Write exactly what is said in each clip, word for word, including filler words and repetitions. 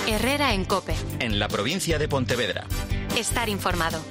Herrera en COPE. En la provincia de Pontevedra. Estar informado.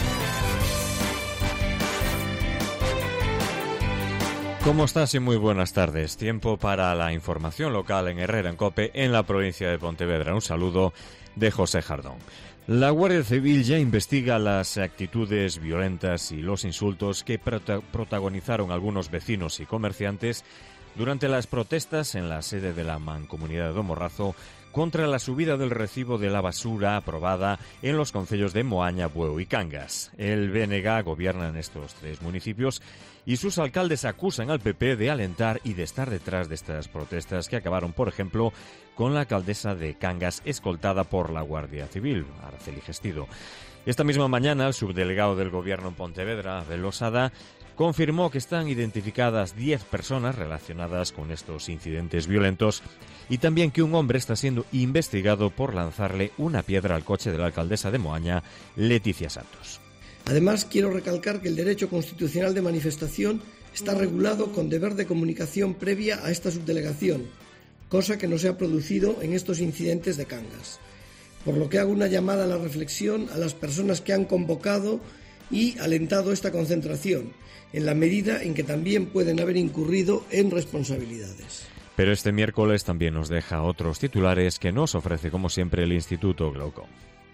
¿Cómo estás? Y muy buenas tardes. Tiempo para la información local en Herrera en COPE, en la provincia de Pontevedra. Un saludo de José Jardón. La Guardia Civil ya investiga las actitudes violentas y los insultos que prota- protagonizaron algunos vecinos y comerciantes durante las protestas en la sede de la Mancomunidad de Domorrazo contra la subida del recibo de la basura aprobada en los concellos de Moaña, Bueu y Cangas. El B N G gobierna en estos tres municipios y sus alcaldes acusan al P P de alentar y de estar detrás de estas protestas que acabaron, por ejemplo, con la alcaldesa de Cangas escoltada por la Guardia Civil, Araceli Gestido. Esta misma mañana, el subdelegado del Gobierno en Pontevedra, Abel Losada, confirmó que están identificadas diez personas relacionadas con estos incidentes violentos y también que un hombre está siendo investigado por lanzarle una piedra al coche de la alcaldesa de Moaña, Leticia Santos. Además, quiero recalcar que el derecho constitucional de manifestación está regulado con deber de comunicación previa a esta subdelegación, cosa que no se ha producido en estos incidentes de Cangas. Por lo que hago una llamada a la reflexión a las personas que han convocado y alentado esta concentración, en la medida en que también pueden haber incurrido en responsabilidades. Pero este miércoles también nos deja otros titulares que nos ofrece, como siempre, el Instituto Glaucom.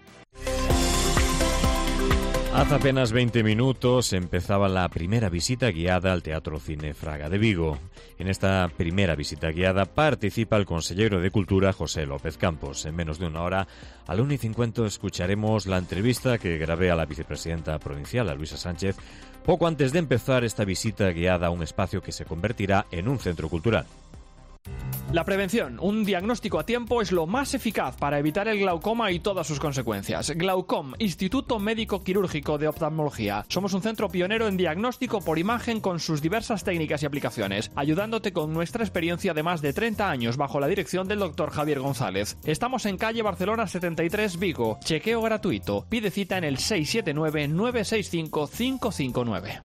Hace apenas veinte minutos empezaba la primera visita guiada al Teatro Cine Fraga de Vigo. En esta primera visita guiada participa el consejero de Cultura, José López Campos. En menos de una hora, a la una y cincuenta, escucharemos la entrevista que grabé a la vicepresidenta provincial, a Luisa Sánchez, poco antes de empezar esta visita guiada a un espacio que se convertirá en un centro cultural. La prevención, un diagnóstico a tiempo, es lo más eficaz para evitar el glaucoma y todas sus consecuencias. Glaucom, Instituto Médico Quirúrgico de Oftalmología. Somos un centro pionero en diagnóstico por imagen con sus diversas técnicas y aplicaciones, ayudándote con nuestra experiencia de más de treinta años bajo la dirección del doctor Javier González. Estamos en calle Barcelona setenta y tres, Vigo. Chequeo gratuito. Pide cita en el seis siete nueve, nueve seis cinco, cinco cinco nueve.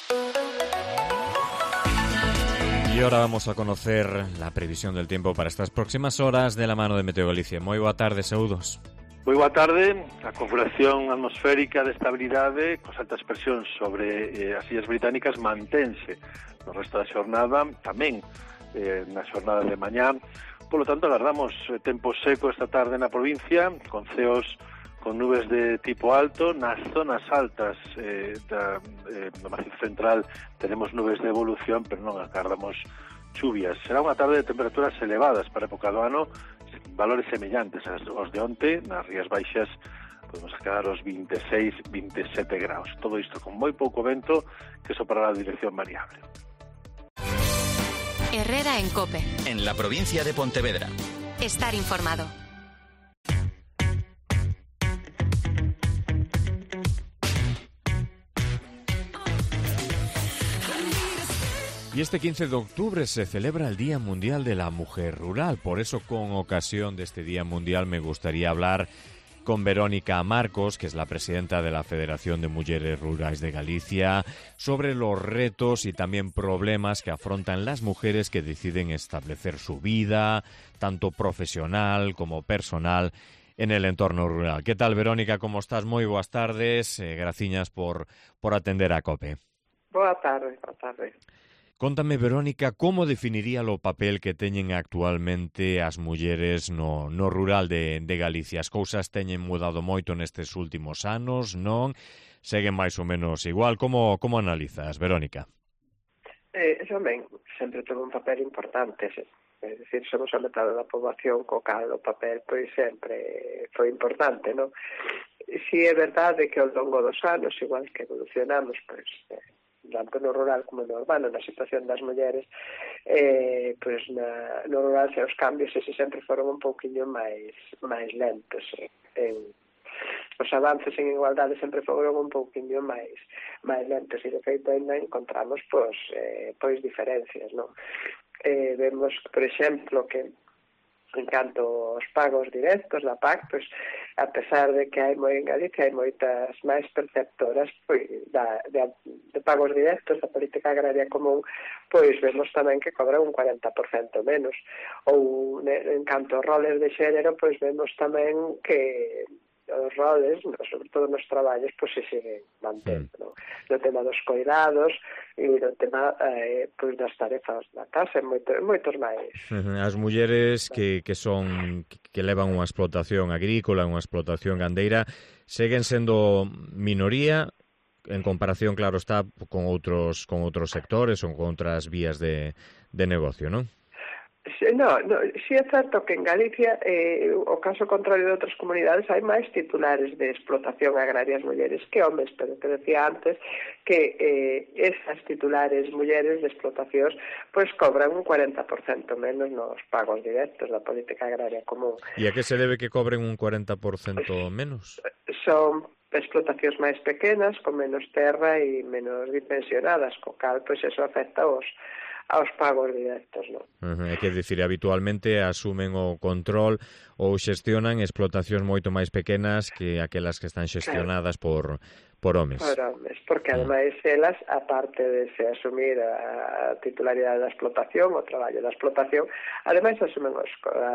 Y ahora vamos a conocer la previsión del tiempo para estas próximas horas de la mano de Meteo Galicia. Moi boa tarde, saúdos. Moi boa tarde. A configuración atmosférica de estabilidade cos altas presións sobre eh, as illas británicas mantense no resto da xornada, tamén eh, na xornada de mañá. Por lo tanto, alardamos eh, tempo seco esta tarde na provincia, con ceos con nubes de tipo alto. Nas zonas altas eh, da, eh, do Macizo Central tenemos nubes de evolución, pero non agardamos chuvias. Será unha tarde de temperaturas elevadas para a época do ano, valores semellantes aos de onte. Nas Rías Baixas podemos quedar os veintiséis, veintisiete graus. Todo isto con moi pouco vento, que soprará a dirección variable. Herrera en COPE. En la provincia de Pontevedra. Estar informado. Y este quince de octubre se celebra el Día Mundial de la Mujer Rural. Por eso, con ocasión de este Día Mundial, me gustaría hablar con Verónica Marcos, que es la presidenta de la Federación de Mujeres Rurales de Galicia, sobre los retos y también problemas que afrontan las mujeres que deciden establecer su vida, tanto profesional como personal, en el entorno rural. ¿Qué tal, Verónica? ¿Cómo estás? Muy buenas tardes. Eh, graciñas por, por atender a COPE. Boa tarde, boa tarde. Contame, Verónica, como definiría o papel que teñen actualmente as mulleres no, no rural de, de Galicia? As cousas teñen mudado moito nestes últimos anos, non? Seguen máis ou menos igual? Como, como analizas, Verónica? Eh, eso ben, sempre tuvo un papel importante, é dicir, somos a metade da poboación, co cal o papel pois sempre foi importante, non? Si é verdade que ao longo dos anos, igual que evolucionamos, pois, eh, tanto no rural como no urbano, na situación das mulleres, eh, pois na, no rural se os cambios ese sempre foron un pouquiño máis máis lentos. Eh. En, os avances en igualdade sempre foron un pouquiño máis máis lentos e de feito ainda encontramos pois, eh, pois diferencias, non? Eh, vemos, por exemplo, que En canto aos pagos directos da P A C, pois, a pesar de que hai moi en Galicia hai moitas máis perceptoras pois, da, de, de pagos directos da política agraria común, pois vemos tamén que cobran un cuarenta por cento menos. Ou en canto aos roles de xénero, pois vemos tamén que os roles, sobre todo nos traballos, pois se siguen mantendo, mm. no? no tema dos coidados e no tema eh, pois das tarefas da casa, moito, moitos máis. As mulleres que, que son que levan unha explotación agrícola, unha explotación gandeira, seguen sendo minoría en comparación, claro está, con outros con outros sectores ou con outras vías de, de negocio, non? No, no, sí é certo que en Galicia, eh, o caso contrario de outras comunidades, hai máis titulares de explotación agraria as mulleres que homes, pero que decía antes que eh, esas titulares mulleres de explotacións pois cobran un cuarenta por cento menos nos pagos directos da política agraria común. E a que se debe que cobren un cuarenta por cento menos? Son explotacións máis pequenas, con menos terra e menos dimensionadas, co cal, pois eso afecta aos aos pagos directos, non? Uh-huh. É que dicir, habitualmente asumen o control ou xestionan explotacións moito máis pequenas que aquelas que están xestionadas por, por homes. Por homes, porque ademais elas, aparte de se asumir a titularidade da explotación, o traballo da explotación, ademais asumen os,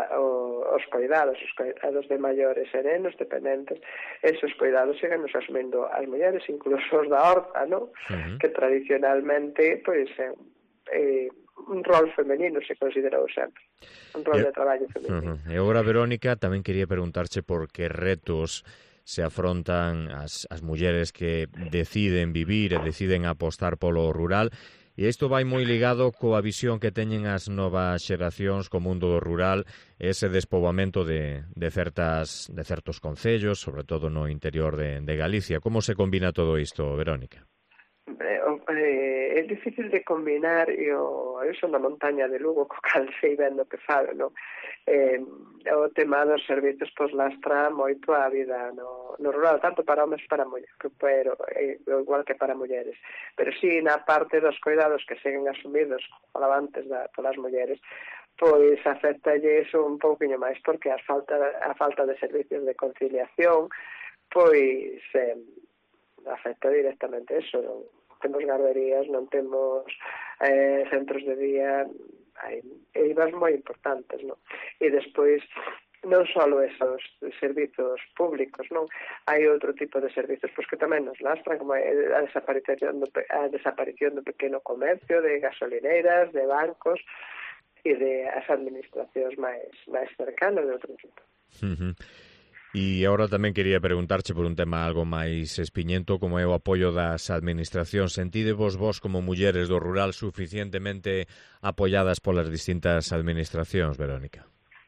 os cuidados, os cuidados de maiores e nenos dependentes, esos cuidados siguen nos asumindo as mulleres, incluso os da horta, non? Uh-huh. Que tradicionalmente, pois, eh, Eh, un rol femenino se considerou sempre, un rol e, de traballo femenino. Uh-huh. E agora, Verónica, tamén quería preguntarche por que retos se afrontan as, as mulleres que deciden vivir e deciden apostar polo rural, e isto vai moi ligado coa visión que teñen as novas xeracións co mundo do rural, ese despoboamento de, de, certas, de certos concellos, sobre todo no interior de, de Galicia. Como se combina todo isto, Verónica? Eh, eh, é difícil de combinar e o, eu son da montaña de Lugo, co cal sei ben do que falo, no? Eh, o tema dos servizos pois lastra moito a vida no, no rural, tanto para homes para mulleres, pero eh, igual que para mulleres, pero si sí, na parte dos cuidados que seguen asumidos falaba antes da, polas mulleres, pois afectalle iso un pouquinho máis, porque a falta, a falta de servicios de conciliación pois eh, afecta directamente eso, non temos garderías, non temos eh, centros de día, hai eivas moi importantes, non? E despois non só esos servizos públicos, non? Hai outro tipo de servizos pois que tamén nos lastran, como a desaparición do, a desaparición do pequeno comercio, de gasolineiras, de bancos e de as administracións máis máis cercanas de outro tipo. Uh-huh. E agora tamén quería preguntarche por un tema algo máis espiñento, como é o apoio das administracións. Sentidevos vos como mulleres do rural suficientemente apoiadas polas distintas administracións, Verónica?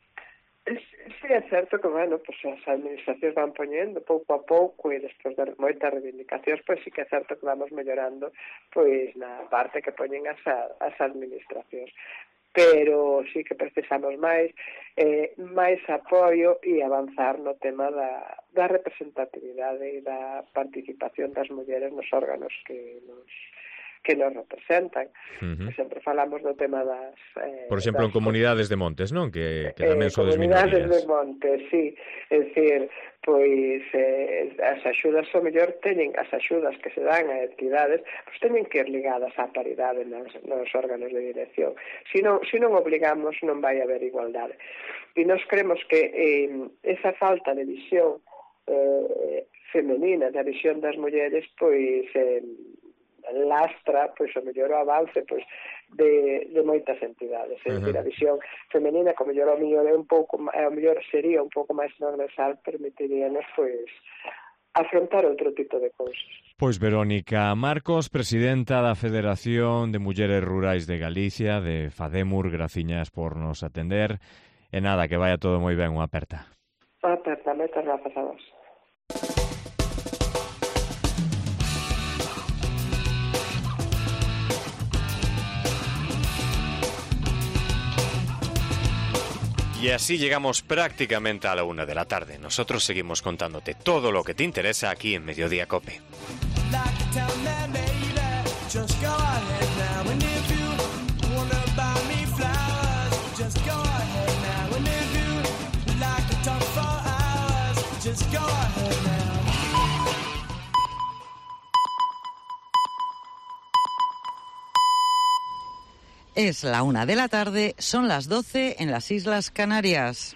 Sí, é certo que, bueno, pues as administracións van poñendo pouco a pouco e despois de moitas reivindicacións, pois sí que é certo que vamos mellorando pois na parte que poñen as, as administracións. Pero sí que precisamos máis eh, máis apoio e avanzar no tema da, da representatividade e da participación das mulleres nos órganos que nos que nos representan. Uh-huh. Que sempre falamos do tema das... Eh, Por exemplo, das, en comunidades de montes, non? Que, que tamén eh, sodes minorías. Comunidades de montes, sí. É dicir, pois eh, as axudas, o mellor, teñen as axudas que se dan a entidades, pois teñen que ir ligadas á paridade nos, nos órganos de dirección. Se non, se non obligamos, non vai haber igualdade. E nós creemos que eh, esa falta de visión eh, femenina, da visión das mulleres, pois... Eh, lastra, pois, o mellor o avance pois, de, de moitas entidades. É dicir, a visión femenina, que o mellor, o mellor, é un pouco, o mellor sería un pouco máis transversal, permitiríanos, pois, afrontar outro tipo de cousas. Pois Verónica Marcos, presidenta da Federación de Mulleres Rurais de Galicia, de FADEMUR, graciñas por nos atender. E nada, que vaya todo moi ben, unha aperta. Unha aperta, moitas grazas a vos. Y así llegamos prácticamente a la una de la tarde. Nosotros seguimos contándote todo lo que te interesa aquí en Mediodía Cope. Es la una de la tarde, son las doce en las Islas Canarias.